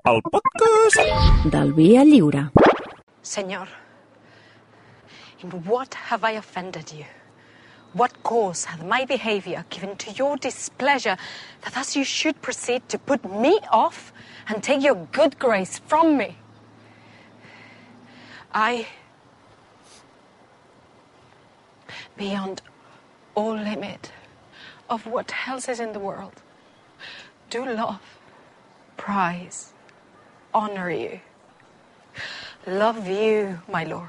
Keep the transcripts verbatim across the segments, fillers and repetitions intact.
el podcast del Via Lliure. Senyor, in what have I offended you? What cause hath my behaviour given to your displeasure that thus you should proceed to put me off and take your good grace from me? I, beyond all limit of what else is in the world, do love, prize, honour you, love you, my lord.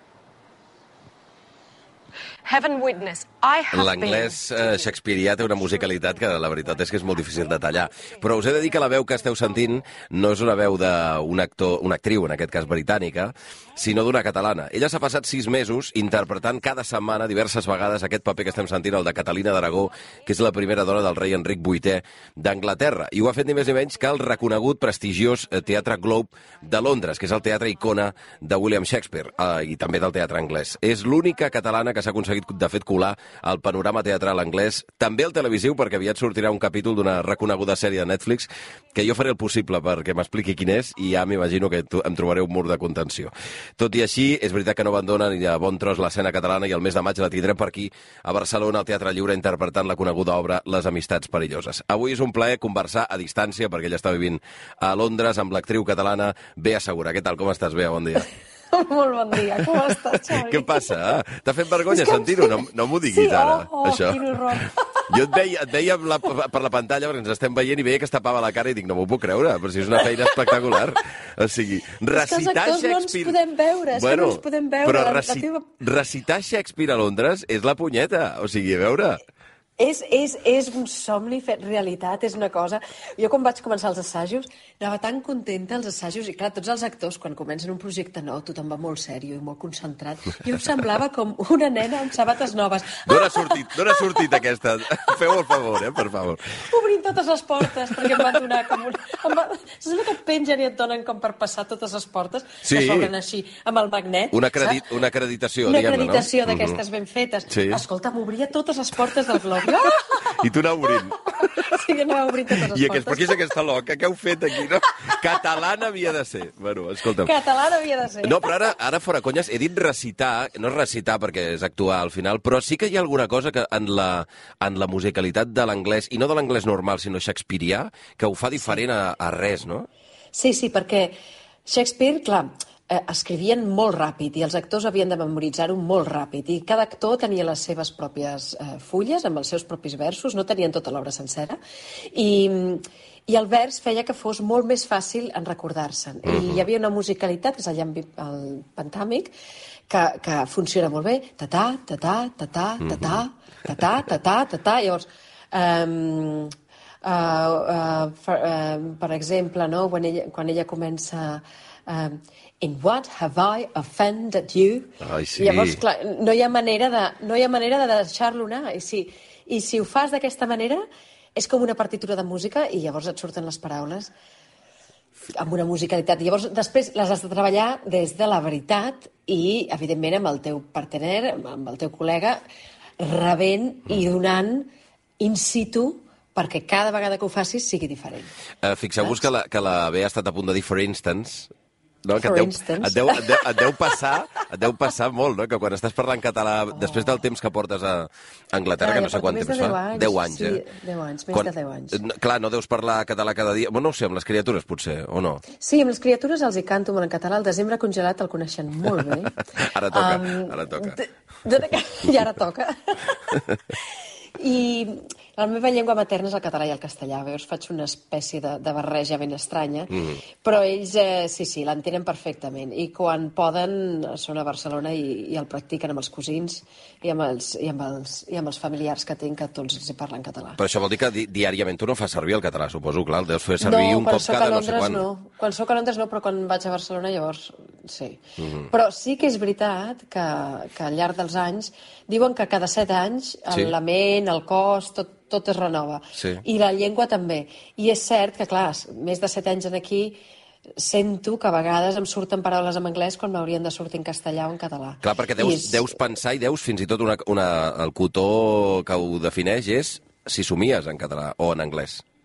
Heaven witness, I have L'anglès eh, shakespearià té una musicalitat que la veritat és que és molt difícil de tallar. Però us he de dir que la veu que esteu sentint no és una veu d'un actor, una actriu, en aquest cas britànica, sinó d'una catalana. Ella s'ha passat sis mesos interpretant cada setmana, diverses vegades, aquest paper que estem sentint, el de Catalina d'Aragó, que és la primera dona del rei Enric vuitè d'Anglaterra. I ho ha fet ni més ni menys que el reconegut, prestigiós Teatre Globe de Londres, que és el teatre icona de William Shakespeare, eh, i també del teatre anglès. És l'única catalana que s'ha aconseguit, de fet, colar al panorama teatral anglès, també el televisiu, perquè aviat sortirà un capítol d'una reconeguda sèrie de Netflix, que jo faré el possible perquè m'expliqui quin és, i ja m'imagino que em trobaré un mur de contenció. Tot i així, és veritat que no abandona ni a bon tros l'escena catalana, i el mes de maig la tindrem per aquí, a Barcelona, al Teatre Lliure, interpretant la coneguda obra Les amistats perilloses. Avui és un plaer conversar a distància, perquè ella està vivint a Londres, amb l'actriu catalana Bea Segura. Què tal, com estàs, Bea? Bon dia. Molt bon dia, com estàs, Xavi? Què passa? T'ha fet vergonya sentir-ho? No, no m'ho diguis sí, ara, oh, oh, això. Quin horror. Jo et veia, et veia la, per la pantalla, perquè ens estem veient, i veia que es tapava la cara i dic, no m'ho puc creure, però si és una feina espectacular. O sigui, recitar Shakespeare... És que els actors no ens podem veure, és bueno, que no ens podem veure. Però la, reci... la teva... recitar Shakespeare a Londres és la punyeta, o sigui, a veure... És, és, és un somni fet realitat, és una cosa... Jo quan vaig començar els assajos anava tan contenta als assajos, i clar, tots els actors quan comencen un projecte nou tothom va molt sèrio i molt concentrat. Jo em semblava com una nena amb sabates noves. D'on ha sortit, d'on ha sortit aquesta? Feu el favor, eh, per favor. Obrint totes les portes, perquè em van donar com un... Em va... Saps que et pengen i et donen com per passar totes les portes? Sí. Que s'obren així, amb el magnet. Una, acredit, una acreditació, una diguem-ne, no? Una acreditació d'aquestes ben fetes. Sí. Escolta, m'obria totes les portes del glob. I tu anava obrint. Sí, que anava obrint totes les I aquest, portes. però qui és aquesta loca? Què heu fet aquí? No? Catalana havia de ser. Bueno, escolta'm. Catalana havia de ser. No, però ara, ara fora conyes, he dit recitar, no és recitar perquè és actuar al final, però sí que hi ha alguna cosa que en la, en la musicalitat de l'anglès, i no de l'anglès normal, sinó shakespearià, que ho fa diferent a, a res, no? Sí, sí, perquè Shakespeare, clar, eh, escrivien molt ràpid i els actors havien de memoritzar-ho molt ràpid i cada actor tenia les seves pròpies eh, fulles amb els seus propis versos, no tenien tota l'obra sencera i, i el vers feia que fos molt més fàcil en recordar-se'n. Uh-huh. I hi havia una musicalitat, que és el, el pentàmic, que, que funciona molt bé, ta-ta, ta-ta, ta-ta, ta-ta, ta-ta, ta-ta, ta-ta, llavors... Um, uh, uh, for, uh, per exemple, no? quan, ella, quan ella comença... Um, In what have I offended you? Ai, sí. Llavors, clar, no hi ha manera de, no hi ha manera de deixar-lo anar. I si, I si ho fas d'aquesta manera, és com una partitura de música i llavors et surten les paraules amb una musicalitat. I llavors, després les has de treballar des de la veritat i, evidentment, amb el teu partener, amb el teu col·lega, rebent i donant in situ perquè cada vegada que ho facis sigui diferent. Uh, Fixeu-vos que la, que la Bea ha estat a punt de dir for instance, no? Que For et deu, instance. et, deu, et, deu, et, deu passar, et deu passar molt, no? Que quan estàs parlant català, oh. després del temps que portes a Anglaterra, Ah, que no ja sé quant porto temps més de fa, deu anys. deu anys, Sí, eh? deu anys, més quan, de deu anys. Clar, no deus parlar català cada dia, bueno, no ho sé, amb les criatures potser, o no? Sí, amb les criatures els hi canto molt en català. El desembre congelat el coneixen molt bé. Ara toca, um, ara toca. De, de, I ara toca. I la meva llengua materna és el català i el castellà. Veus, faig una espècie de, de barreja ben estranya, mm. però ells, eh, sí, sí, l'entenen perfectament. I quan poden, són a Barcelona i, i el practiquen amb els cosins i amb els, i, amb els, i amb els familiars que tinc, que tots els hi parlen català. Però això vol dir que di diàriament tu no fas servir el català, suposo, clar, el deus fer servir no, un cop cada Londres, no sé quan. No, quan soc a Londres no, però quan vaig a Barcelona llavors sí. Mm -hmm. Però sí que és veritat que, que al llarg dels anys diuen que cada set anys sí. la ment, el cos, tot, tot es renova. Sí. I la llengua també. I és cert que, clar, més de set anys en aquí sento que a vegades em surten paraules en anglès quan m'haurien de sortir en castellà o en català. Clar, perquè deus, és... deus pensar i deus fins i tot una, una, el cotó que ho defineix és si somies en català o en anglès.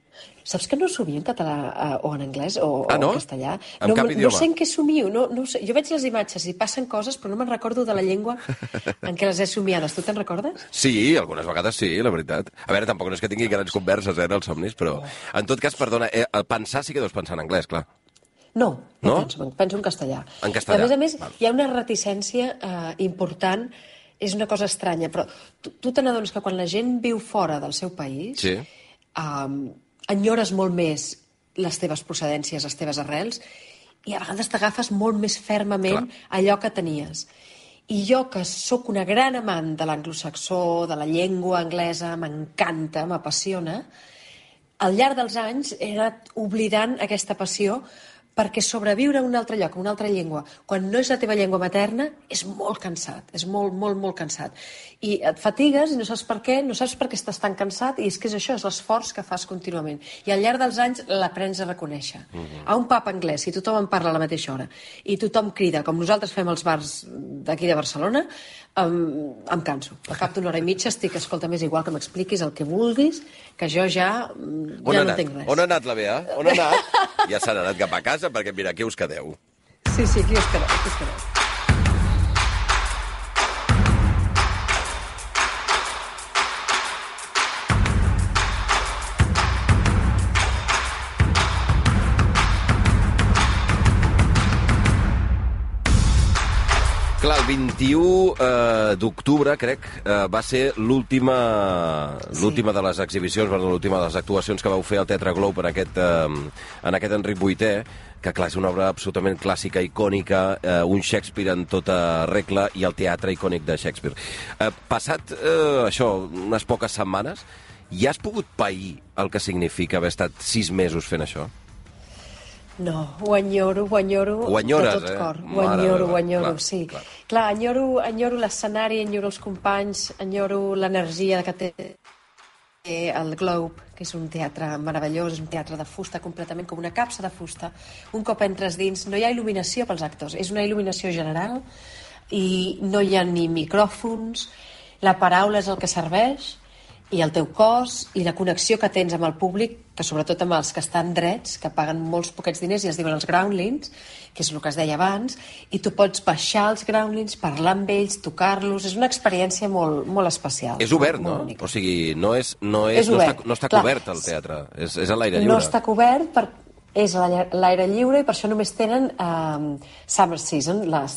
Saps que no somio en català eh, o en anglès o, ah, no? o en castellà? En no, cap idioma? No sé en què somio. No, no sé. Jo veig les imatges i passen coses, però no me'n recordo de la llengua en què les he somiades. Tu te'n recordes? Sí, algunes vegades sí, la veritat. A veure, tampoc no és que tingui grans converses, eh, en els somnis, però... En tot cas, perdona, eh, pensar sí que deus pensar en anglès, clar. No, no, no? Penso, penso en castellà. En castellà. A més a més, Val. hi ha una reticència eh, important, és una cosa estranya, però tu, tu te n'adones que quan la gent viu fora del seu país, Sí. eh, enyores molt més les teves procedències, les teves arrels, i a vegades t'agafes molt més fermament Clar. allò que tenies. I jo, que sóc una gran amant de l'anglosaxó, de la llengua anglesa, m'encanta, m'apassiona, al llarg dels anys he anat oblidant aquesta passió perquè sobreviure a un altre lloc, a una altra llengua, quan no és la teva llengua materna, és molt cansat, és molt, molt, molt cansat. I et fatigues i no saps per què, no saps per què estàs tan cansat, i és que és això, és l'esforç que fas contínuament. I al llarg dels anys l'aprens a reconèixer. Uh-huh. A un pub anglès, si tothom en parla a la mateixa hora, i tothom crida, com nosaltres fem als bars d'aquí de Barcelona, em, em canso. Al cap d'una hora i mitja estic, escolta, més igual que m'expliquis el que vulguis, que jo ja, On ja ha no anat? tinc res. On ha anat la Bea? On ha anat? Ja s'han anat cap a casa, perquè mira, aquí us quedeu. Sí, sí, aquí us quedeu, aquí us quedeu. Clar, el vint-i-u eh, d'octubre, crec, eh, va ser l'última Sí. l'última de les exhibicions, perdó, l'última de les actuacions que vau fer al Teatre Globe en aquest, eh, en aquest Enric vuitè, que clar, és una obra absolutament clàssica, icònica, eh, un Shakespeare en tota regla i el teatre icònic de Shakespeare. Eh, passat eh, això, unes poques setmanes, ja has pogut pair el que significa haver estat sis mesos fent això? No, ho enyoro, ho enyoro Ho enyores, de tot eh? cor. Ho Mare enyoro, meva, ho enyoro, clar, sí. clar. Clar, enyoro, enyoro l'escenari, enyoro els companys, enyoro l'energia que té el Globe, que és un teatre meravellós, és un teatre de fusta completament, com una capsa de fusta. Un cop entres dins, no hi ha il·luminació pels actors, és una il·luminació general i no hi ha ni micròfons, la paraula és el que serveix, i el teu cos i la connexió que tens amb el públic, que sobretot amb els que estan drets, que paguen molts poquets diners i es diuen els groundlings, que és el que es deia abans, i tu pots baixar els groundlings, parlar amb ells, tocar-los, és una experiència molt, molt especial. És obert, molt, no? molt única. O sigui, no, és, no, és, És no, obert, està, no està clar. cobert el teatre, és, és a l'aire lliure. No està cobert, per, és a l'aire- l'aire lliure i per això només tenen eh, summer season, la,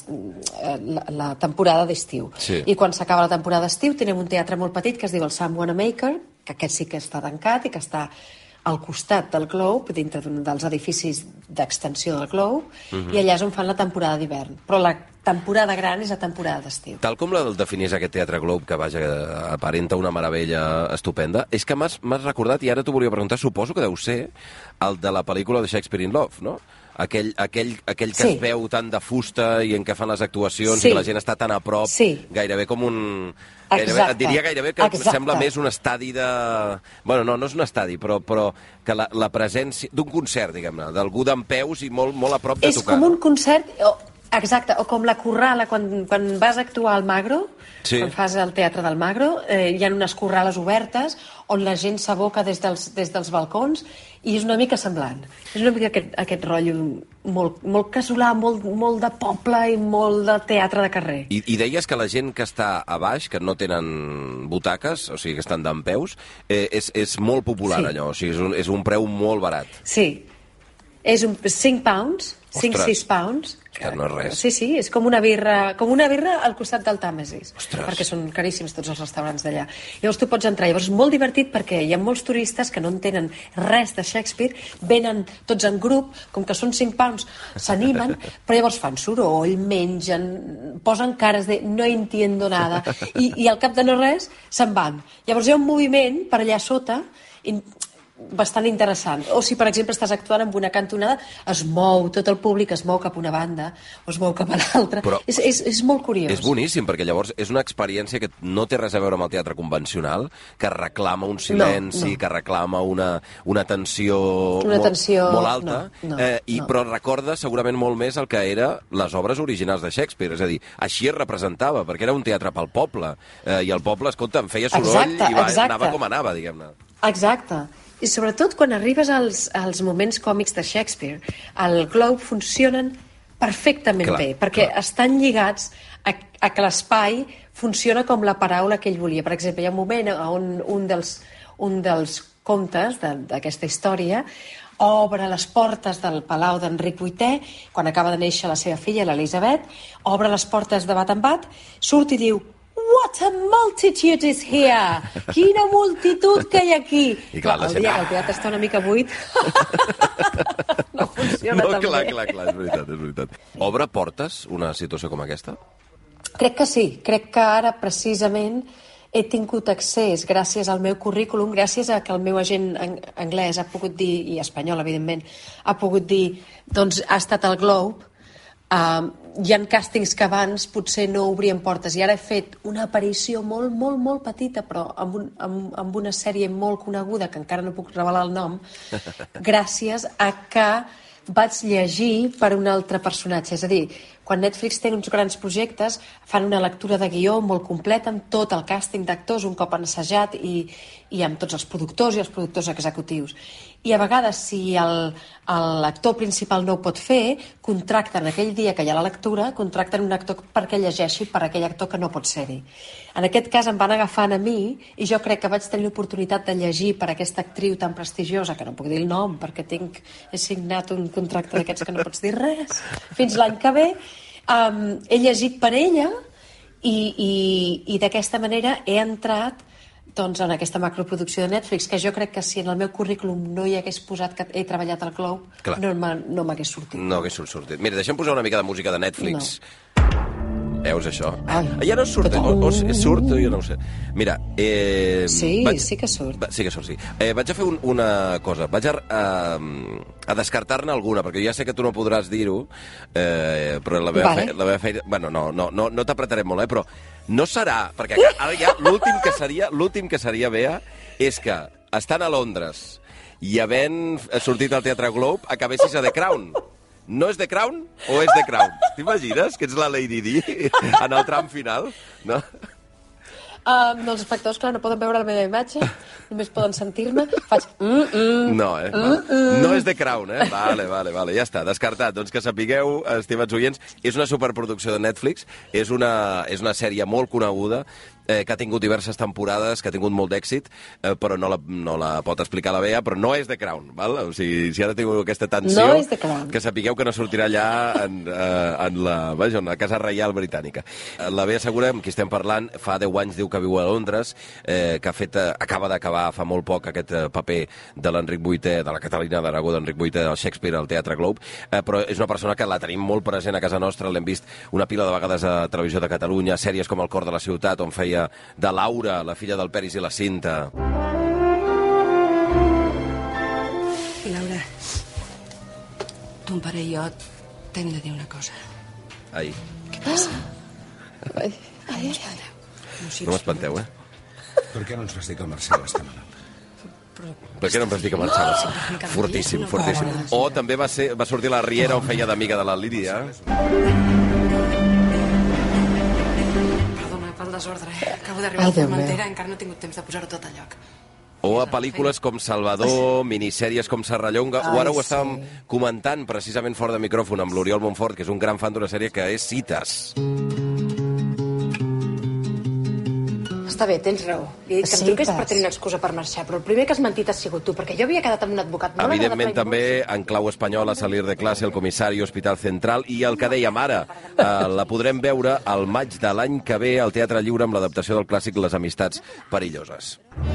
la, la temporada d'estiu. Sí. I quan s'acaba la temporada d'estiu tenim un teatre molt petit que es diu el Sam Wanamaker, que aquest sí que està tancat i que està al costat del Globe, dintre d'un dels edificis d'extensió del Globe, Mhm. i allà és on fan la temporada d'hivern. Però la temporada gran és la temporada d'estiu. Tal com la definís aquest Teatre Globe, que vaja, aparenta una meravella estupenda, és que m'has m'has recordat, i ara t'ho volia preguntar, suposo que deu ser el de la pel·lícula de Shakespeare in Love, no? Aquell, aquell, aquell que Sí. es veu tan de fusta i en què fan les actuacions Sí. i la gent està tan a prop, Sí. gairebé com un... Gairebé, Exacte. et diria gairebé que Exacte. sembla més un estadi de... Bueno, no, no és un estadi, però, però que la, la presència d'un concert, diguem-ne, d'algú dempeus i molt, molt a prop de És tocar. com un concert, o, exacte, o com la corrala, quan, quan vas a actuar al Magro, Sí. quan fas el teatre del Magro, eh, hi ha unes corrales obertes on la gent s'aboca des, dels, des dels balcons i és una mica semblant. És una mica aquest, aquest rotllo molt, molt casolà, molt, molt de poble i molt de teatre de carrer. I, I deies que la gent que està a baix, que no tenen butaques, o sigui, que estan dempeus, eh, és, és molt popular Sí. allò, o sigui, és un, és un preu molt barat. Sí, és un cinc pounds, cinc Ostres. sis pounds. Ostres, no és res. Sí, sí, és com una birra, com una birra al costat del Tàmesis, Ostres. perquè són caríssims tots els restaurants d'allà. Llavors tu pots entrar, llavors és molt divertit perquè hi ha molts turistes que no entenen res de Shakespeare, venen tots en grup, com que són cinc pounds, s'animen, però llavors fan soroll, mengen, posen cares de no entiendo nada, i, i al cap de no res se'n van. Llavors hi ha un moviment per allà sota, i bastant interessant. O si, per exemple, estàs actuant amb una cantonada, es mou, tot el públic es mou cap a una banda, o es mou cap a l'altra. Però És, és, és molt curiós. És boníssim, perquè llavors és una experiència que no té res a veure amb el teatre convencional, que reclama un silenci, No, no. que reclama una, una tensió, Una molt, tensió, molt alta, no, no, eh, i, no. però recorda segurament molt més el que era les obres originals de Shakespeare, és a dir, així es representava, perquè era un teatre pel poble, eh, i el poble, escolta, em feia soroll Exacte, i va, exacte. anava com anava, diguem-ne. Exacte. I sobretot quan arribes als, als moments còmics de Shakespeare, el Globe funcionen perfectament clar, bé, perquè clar. estan lligats a, a que l'espai funciona com la paraula que ell volia. Per exemple, hi ha un moment on un dels, un dels contes d'aquesta història obre les portes del palau d'Enric vuitè, quan acaba de néixer la seva filla, l'Elisabet, obre les portes de bat en bat, surt i diu "What a multitude is here!" Quina multitud que hi ha aquí! I clar, el dia que el teatre està una mica buit no funciona no, tan clar, bé. clar, clar, és veritat, és veritat. Obre portes una situació com aquesta? Crec que sí, crec que ara precisament he tingut accés, gràcies al meu currículum, gràcies a que el meu agent anglès ha pogut dir, i espanyol, evidentment, ha pogut dir, doncs ha estat al Globe. Uh, hi ha càstings que abans potser no obrien portes i ara he fet una aparició molt, molt, molt petita, però amb, un, amb, amb una sèrie molt coneguda, que encara no puc revelar el nom, gràcies a que vaig llegir per un altre personatge. És a dir, quan Netflix té uns grans projectes, fan una lectura de guió molt completa amb tot el càsting d'actors un cop assajat i, i amb tots els productors i els productors executius. I a vegades, si el, l'actor principal no ho pot fer, contracten aquell dia que hi ha la lectura, contracten un actor perquè llegeixi per aquell actor que no pot ser-hi. En aquest cas em van agafant a mi i jo crec que vaig tenir l'oportunitat de llegir per aquesta actriu tan prestigiosa, que no puc dir el nom perquè tinc, he signat un contracte d'aquests que no pots dir res, fins l'any que ve. Um, he llegit per ella i, i, i d'aquesta manera he entrat doncs, en aquesta macroproducció de Netflix, que jo crec que si en el meu currículum no hi hagués posat que he treballat al Globe, clar, no no m'hagués sortit. No hagués sortit. Mira, deixem posar una mica de música de Netflix. No. Veus això? Ai, ja no surt, o, o surt, jo no ho sé. Mira, eh, sí, vaig, sí que surt. Sí que surt, sí. Eh, vaig a fer un, una cosa, vaig a, a, a descartar-ne alguna, perquè ja sé que tu no podràs dir-ho, eh, però la meva, vale. fe, la meva feina... Bueno, no, no, no, no t'apretaré molt, eh, però no serà, perquè ara ja l'últim que seria, l'últim que seria, Bea, és que estant a Londres i havent sortit al Teatre Globe, acabessis a The Crown. No és The Crown o és The Crown? T'imagines que ets la Lady Di en el tram final? No? Um, els espectadors, clar, no poden veure la meva imatge, només poden sentir-me. Faig... Mm, mm, no, eh? Mm, mm. No és The Crown, eh? Vale, vale, vale, ja està, descartat. Doncs que sapigueu, estimats oients, és una superproducció de Netflix, és una, és una sèrie molt coneguda, eh, que ha tingut diverses temporades, que ha tingut molt d'èxit, eh, però no la, no la pot explicar la Bea, però no és The Crown, val? O sigui, si ara tingut aquesta tensió, no és The Crown, que sapigueu que no sortirà allà en, eh, en, la, vaja, en la Casa Reial Britànica. La Bea Segura, amb qui estem parlant, fa deu anys diu que viu a Londres, eh, que ha fet, eh, acaba d'acabar fa molt poc aquest eh, paper de l'Enric vuitè, de la Catalina d'Aragó d'Enric vuitè, del Shakespeare al Teatre Globe, eh, però és una persona que la tenim molt present a casa nostra, l'hem vist una pila de vegades a Televisió de Catalunya, sèries com El cor de la ciutat, on feia de Laura, la filla del Peris i la Cinta. Laura, ton pare i jo t'hem de dir una cosa. Ai. Què passa? Ai, ai. No, no m'espanteu, eh? Per què no ens vas dir que el Marcel està malalt? Per què no em vas dir que marxava? Fortíssim, fortíssim. O també va, ser, va sortir la Riera on feia d'amiga de la Lídia. Perdona pel desordre. Acabo d'arribar a Formentera, encara no he tingut temps de posar-ho tot a lloc. O a pel·lícules com Salvador, minissèries com Serrallonga, o ara ho estàvem comentant precisament fora de micròfon amb l'Oriol Montfort, que és un gran fan d'una sèrie que és Cites. Està bé, tens raó. Li he dit que em truqués per tenir una excusa per marxar, però el primer que has mentit has sigut tu, perquè jo havia quedat amb un advocat. No Evidentment també en clau espanyola, Salir de classe, El comissari, Hospital Central, i el que dèiem ara, eh, la podrem veure al maig de l'any que ve al Teatre Lliure amb l'adaptació del clàssic Les amistats perilloses.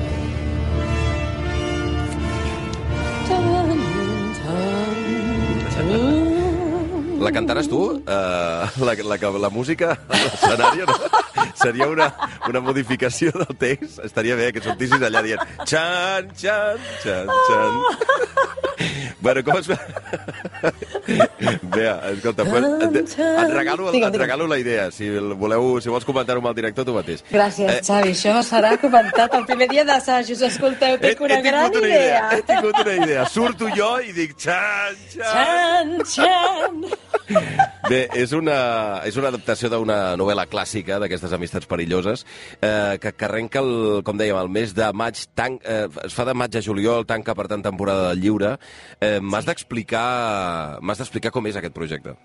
La cantaràs tu? Uh, la, la, la música a l'escenari, no? Seria una, una modificació del text. Estaria bé que sortissis allà dient xan, xan, xan, xan. Bueno, com es... Bea, escolta, pues, et, et, regalo, et regalo la idea. Si voleu, si vols comentar-ho amb el director, tu mateix. Gràcies, eh... Xavi. Això serà comentat el primer dia d'assajos. Escolteu, tinc una he, he gran una idea. idea. He tingut una idea. Surto jo i dic xan, xan. Xan, xan. Bé, és una, és una adaptació d'una novel·la clàssica d'aquestes amistats perilloses eh, que, que arrenca, el, com dèiem, el mes de maig, tan, eh, es fa de maig a juliol, tanca per tant temporada del lliure. Eh, m'has d'explicar m'has d'explicar com és aquest projecte.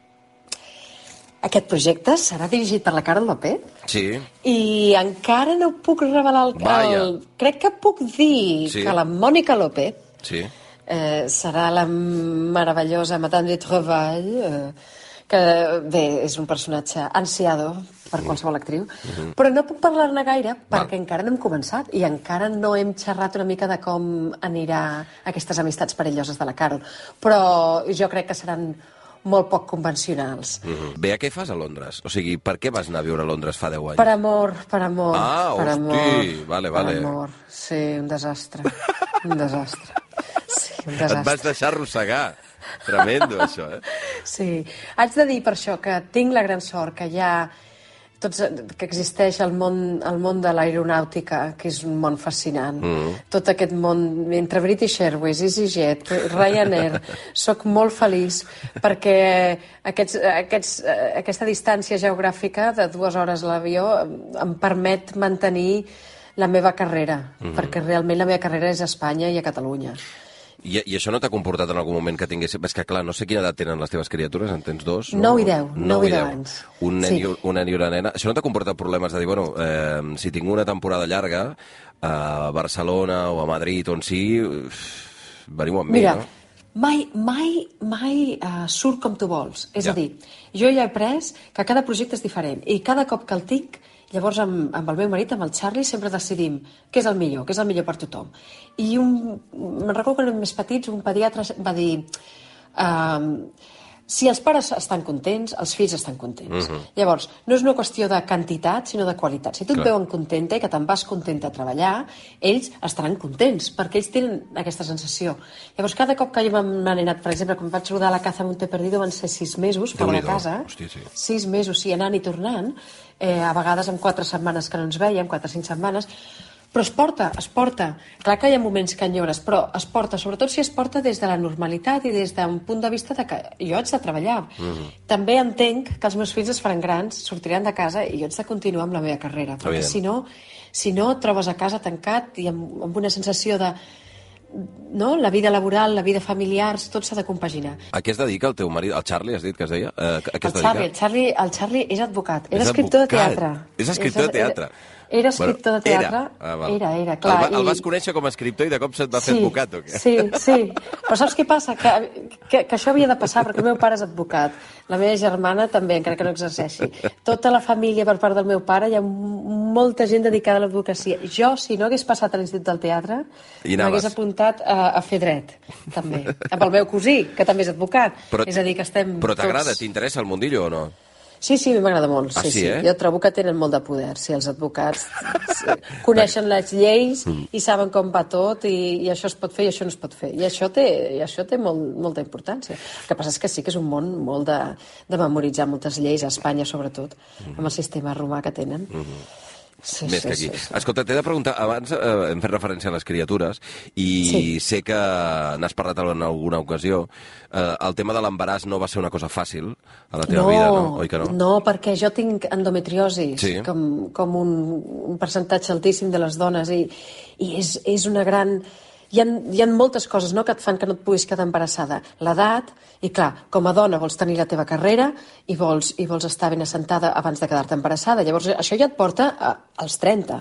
Aquest projecte serà dirigit per la Carol López. Sí. I encara no puc revelar el... el crec que puc dir sí. que la Mònica López sí. eh, serà la meravellosa Madame de Travail, eh, que bé, és un personatge ansiado per qualsevol actriu, mm-hmm. però no puc parlar-ne gaire perquè Val. encara no hem començat i encara no hem xerrat una mica de com anirà aquestes amistats perilloses de la Carol. Però jo crec que seran molt poc convencionals. Mm-hmm. Bé, què fas a Londres? O sigui, per què vas anar a viure a Londres fa deu anys? Per amor, per amor. Ah, per hosti, amor, vale, vale. Per amor, sí, un desastre. Un desastre. Sí, un desastre. Et vas deixar arrossegar. Tremendo, això, eh? Sí. Haig de dir per això que tinc la gran sort que hi ha tots, que existeix el món, el món de l'aeronàutica, que és un món fascinant. Mm. Tot aquest món, entre British Airways, EasyJet, Ryanair, soc molt feliç perquè aquests, aquests, aquesta distància geogràfica de dues hores a l'avió em permet mantenir la meva carrera, mm-hmm. perquè realment la meva carrera és a Espanya i a Catalunya. I, I això no t'ha comportat en algun moment que tingués... És que, clar, no sé quina edat tenen les teves criatures, en tens dos? No? nou i deu, nou i deu anys. Un nen, sí. i, un nen i una nena. Això no t'ha comportat problemes de dir, bueno, eh, si tinc una temporada llarga a Barcelona o a Madrid o en si, veniu amb mi, Mira, no? mai, mai, mai uh, surt com tu vols. És ja. a dir, jo ja he après que cada projecte és diferent i cada cop que el tinc, llavors amb, amb el meu marit, amb el Charlie, sempre decidim què és el millor, què és el millor per tothom. I un, me'n recordo quan érem més petits, un pediatre va dir uh, si els pares estan contents, els fills estan contents. Uh-huh. Llavors, no és una qüestió de quantitat, sinó de qualitat. Si tu et veuen contenta i que te'n vas contenta a treballar, ells estaran contents, perquè ells tenen aquesta sensació. Llavors, cada cop que jo m'han anat, per exemple, quan vaig rodar la Caza Monte Perdido, van ser sis mesos fora de casa. Hòstia, sí. Sis mesos, sí, anant i tornant, eh, a vegades amb quatre setmanes que no ens veiem, quatre o cinc setmanes, però es porta, es porta. Clar que hi ha moments que enyores, però es porta, sobretot si es porta des de la normalitat i des d'un punt de vista de que jo haig de treballar. Mm-hmm. També entenc que els meus fills es faran grans, sortiran de casa i jo haig de continuar amb la meva carrera, perquè si no, si no et trobes a casa tancat i amb, amb una sensació de... No? La vida laboral, la vida familiar, tot s'ha de compaginar. A què es dedica el teu marit? El Charlie, has dit que es deia? Eh, a què el, Charlie, el, Charlie, el Charlie és advocat, era és escriptor advocat. de teatre. És escriptor de teatre. Era, era escriptor bueno, de teatre. Era, ah, era, era, clar. El, va, el vas conèixer com a escriptor i de cop se't va sí, fer advocat, o què? Sí, sí. Però saps què passa? Que, que, que això havia de passar, perquè el meu pare és advocat. La meva germana també, encara que no exerceixi. Tota la família per part del meu pare, hi ha molta gent dedicada a l'advocacia. Jo, si no hagués passat a l'Institut del Teatre, m'hagués apuntat a, a fer dret, també. Amb el meu cosí, que també és advocat. Però, és a dir, que estem però t'agrada, tots... t'interessa el mundillo o no? Sí, sí, a mi m'agrada molt. Ah, sí, sí, eh? Jo trobo que tenen molt de poder, sí, els advocats coneixen les lleis i saben com va tot i, i això es pot fer i això no es pot fer. I això té, i això té molt, molta importància. El que passa és que sí que és un món molt de, de memoritzar moltes lleis, a Espanya sobretot, amb el sistema romà que tenen. Mm-hmm. Sí, Més sí, que aquí. Sí, sí. Escolta, t'he de preguntar, abans eh, hem fet referència a les criatures i sí. sé que n'has parlat en alguna ocasió. Eh, el tema de l'embaràs no va ser una cosa fàcil a la teva no, vida, no? Oi que no? No, perquè jo tinc endometriosi, sí. com, com un, un percentatge altíssim de les dones i, i és, és una gran... Hi ha, hi ha moltes coses, no?, que et fan que no et puguis quedar embarassada. L'edat, i clar, com a dona vols tenir la teva carrera i vols, i vols estar ben assentada abans de quedar-te embarassada. Llavors, això ja et porta a, als trenta.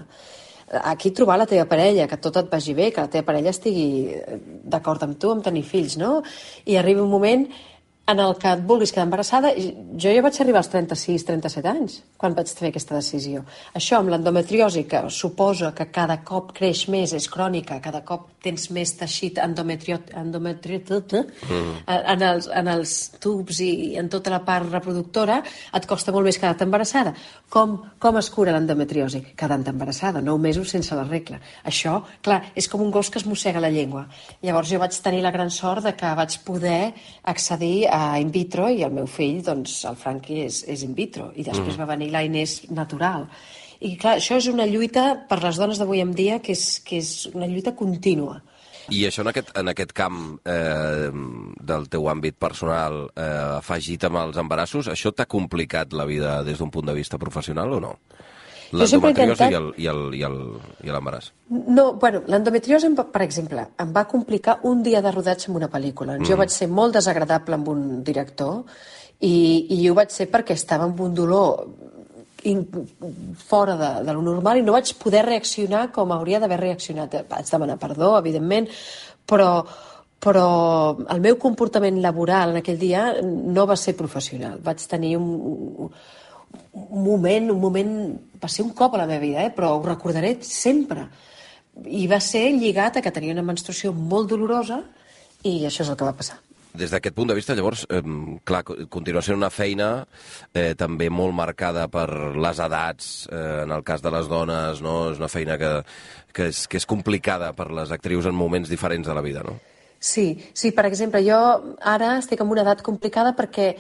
Aquí trobar la teva parella, que tot et vagi bé, que la teva parella estigui d'acord amb tu, amb tenir fills, no? I arriba un moment en el que et vulguis quedar embarassada. Jo ja vaig arribar als trenta-sis, trenta-set anys quan vaig fer aquesta decisió. Això amb l'endometriosi, que suposa que cada cop creix més, és crònica, cada cop tens més teixit endometriot, endometriot mm. en, els, en els tubs i en tota la part reproductora, et costa molt més quedar-te embarassada. Com, com es cura l'endometriosi? Quedant-te embarassada, nou mesos sense la regla. Això, clar, és com un gos que es mossega la llengua. Llavors jo vaig tenir la gran sort de que vaig poder accedir a in vitro i el meu fill, doncs, el Franqui és, és in vitro i després mm. va venir la Inés natural. I clar, això és una lluita per les dones d'avui en dia que és, que és una lluita contínua. I això en aquest, en aquest camp eh, del teu àmbit personal eh, afegit amb els embarassos, això t'ha complicat la vida des d'un punt de vista professional o no? L'endometriosi intentat... i l'embaràs. No, bueno, l'endometriosi, per exemple, em va complicar un dia de rodatge en una pel·lícula. Mm. Jo vaig ser molt desagradable amb un director i, i ho vaig ser perquè estava amb un dolor in, fora de, de lo normal i no vaig poder reaccionar com hauria d'haver reaccionat. Vaig demanar perdó, evidentment, però, però el meu comportament laboral en aquell dia no va ser professional. Vaig tenir un... un un moment, un moment, va ser un cop a la meva vida, eh? Però ho recordaré sempre. I va ser lligat a que tenia una menstruació molt dolorosa i això és el que va passar. Des d'aquest punt de vista, llavors, eh, clar, continua sent una feina eh, també molt marcada per les edats, eh, en el cas de les dones, no? És una feina que, que, és, que és complicada per les actrius en moments diferents de la vida, no? Sí, sí, per exemple, jo ara estic en una edat complicada perquè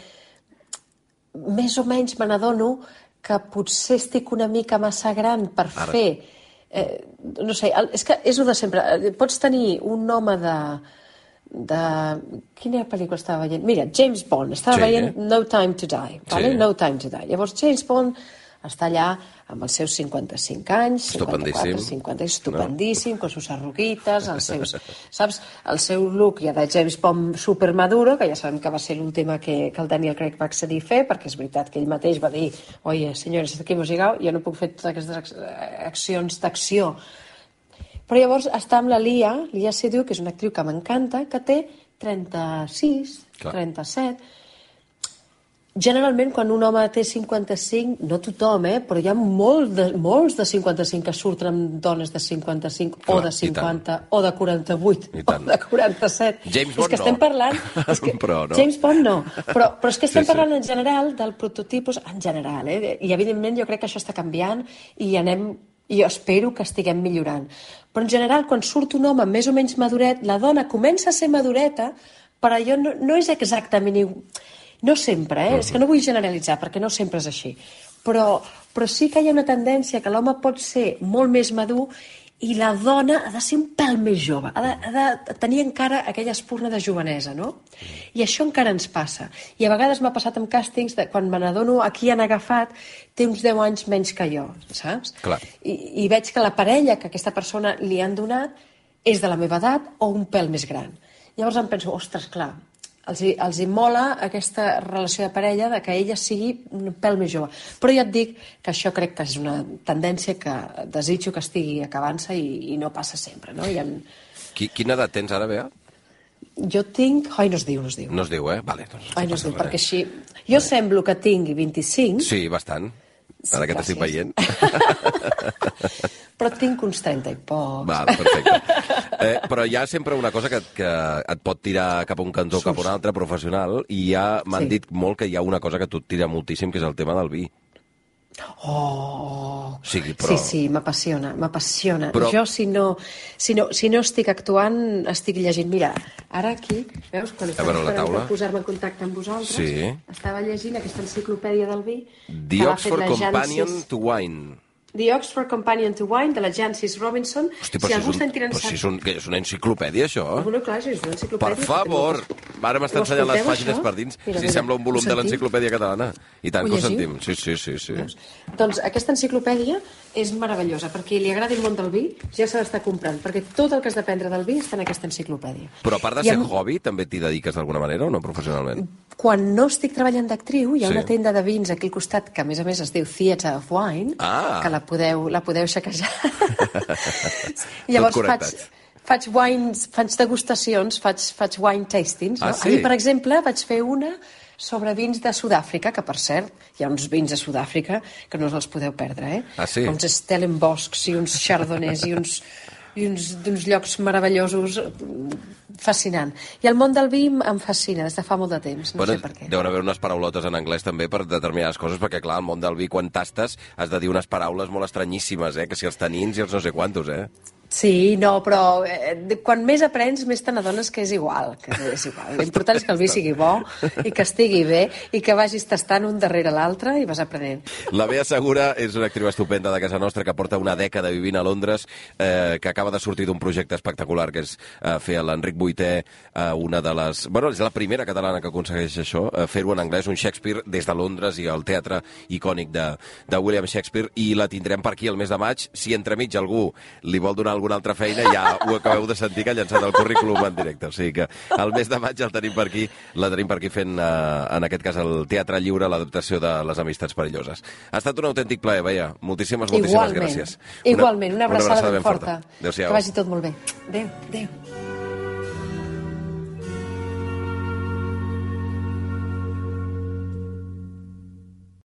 més o menys me n'adono que potser estic una mica massa gran per Ara. fer... Eh, no sé, és que és el de sempre. Pots tenir un home de... de... Quina pel·lícula estava veient? Mira, James Bond. Estava sí, veient eh? No Time to Die. Vale? Sí. No Time to Die. Llavors, James Bond està allà amb els seus cinquanta-cinc anys, cinquanta-quatre, cinquanta, estupendíssim, no? Con sus arruguites, els seus, saps? El seu look ja de James Bond supermaduro, que ja sabem que va ser l'última que, que el Daniel Craig va accedir a fer, perquè és veritat que ell mateix va dir oye, senyores, aquí hemos llegado, jo no puc fer totes aquestes accions d'acció. Però llavors està amb la Lia, Lia Seydoux, que és una actriu que m'encanta, que té trenta-sis, Clar. trenta-set. Generalment, quan un home té cinquanta-cinc, no tothom, eh, però hi ha molt de, molts de cinquanta-cinc que surten amb dones de cinquanta-cinc Clar, o de cinquanta o de quaranta-vuit o de quaranta-set. James Bond és que no. estem parlant... És que, però no. James Bond no. Però, però és que estem sí, parlant sí. en general del prototipus, en general, eh? I evidentment jo crec que això està canviant i anem... I jo espero que estiguem millorant. Però en general, quan surt un home més o menys maduret, la dona comença a ser madureta, però allò no, no és exactament igual. No sempre, eh? Uh-huh. És que no vull generalitzar, perquè no sempre és així. Però, però sí que hi ha una tendència que l'home pot ser molt més madur i la dona ha de ser un pèl més jove, ha de, ha de tenir encara aquella espurna de jovenesa, no? I això encara ens passa. I a vegades m'ha passat amb càstings, de, quan me n'adono a qui han agafat, té uns deu anys menys que jo, saps? Clar. I, I veig que la parella que aquesta persona li han donat és de la meva edat o un pèl més gran. Llavors em penso, ostres, clar, els hi, els hi mola aquesta relació de parella de que ella sigui un pèl més jove. Però ja et dic que això crec que és una tendència que desitjo que estigui acabant-se i, i no passa sempre, no? I en... Quina edat tens ara, Bea? Jo tinc... Ai, no es diu, no es diu. No es diu, eh? Vale, doncs Ai, no es diu, res. Perquè així... Jo vale. Semblo que tingui vint-i-cinc. Sí, bastant. Sí, ara que gràcies. t'estic veient. Però tinc uns trenta i pocs. Val, perfecte. Eh, però hi ha sempre una cosa que, que et pot tirar cap a un cantó o cap a un altre professional i ja m'han sí. dit molt que hi ha una cosa que tu et tira moltíssim, que és el tema del vi. Oh, sí, però... sí, sí, m'apassiona, m'apassiona. Però... Jo, si no, si, no, si no estic actuant, estic llegint. Mira, ara aquí, veus, quan estava esperant per posar-me en contacte amb vosaltres, sí. estava llegint aquesta enciclopèdia del vi. The Oxford Companion to Wine. The Oxford Companion to Wine, de la Jancis Robinson. Hosti, però si, si, és, un, però si és, un, que és una enciclopèdia, això? Bueno, clar, és una enciclopèdia. Per favor! Ara m'està ensenyant les pàgines això? Per dins. Mira, si mira, sembla un volum de l'enciclopèdia catalana. I tant ho que ho sentim. Sí, sí, sí. sí. Doncs, doncs aquesta enciclopèdia és meravellosa. Per qui li agradi el món del vi, ja se l'està comprant. Perquè tot el que has d'aprendre del vi està en aquesta enciclopèdia. Però a part de ser amb... hobby, també t'hi dediques d'alguna manera o no professionalment? Quan no estic treballant d'actriu, hi ha sí. una tenda de vins aquí al costat que, a més a més, es diu Theatre of Wine, ah. que la podeu, la podeu xequejar. Llavors faig, faig wines, faig degustacions, faig, faig wine tastings. Ah, no? sí? Ahir, per exemple, vaig fer una sobre vins de Sud-àfrica, que, per cert, hi ha uns vins de Sud-àfrica que no us els podeu perdre, eh? Ah, sí? Uns Stellenbosch i uns Chardonnays i uns... i uns, d'uns llocs meravellosos, fascinant. I el món del vi em fascina des de fa molt de temps, no bueno, sé per què. Deuen haver unes paraulotes en anglès també per determinades coses, perquè clar, el món del vi quan tastes has de dir unes paraules molt estranyíssimes, eh? Que si els tanins i els no sé quantos, eh? Sí, no, però eh, quan més aprens, més te n'adones que és igual, que és igual. L'important és que el vi sigui bo i que estigui bé i que vagis tastant un darrere l'altre i vas aprenent. La Bea Segura és una actriu estupenda de casa nostra que porta una dècada vivint a Londres, eh, que acaba de sortir d'un projecte espectacular, que és eh, fer a l'Enric Vuitè eh, una de les... Bueno, és la primera catalana que aconsegueix això, eh, fer-ho en anglès, un Shakespeare des de Londres i el teatre icònic de, de William Shakespeare, i la tindrem per aquí el mes de maig. Si entremig algú li vol donar alguna altra feina, ja ho acabeu de sentir que ha llançat el currículum en directe. O sigui que el mes de maig el tenim per aquí, la tenim per aquí fent, eh, en aquest cas, el Teatre Lliure, l'adaptació de Les amistats perilloses. Ha estat un autèntic plaer, Bea. Moltíssimes, moltíssimes Igualment. gràcies. Igualment, una abraçada, una abraçada ben forta. Adéu-siau. Que vagi tot molt bé. Adéu, adéu.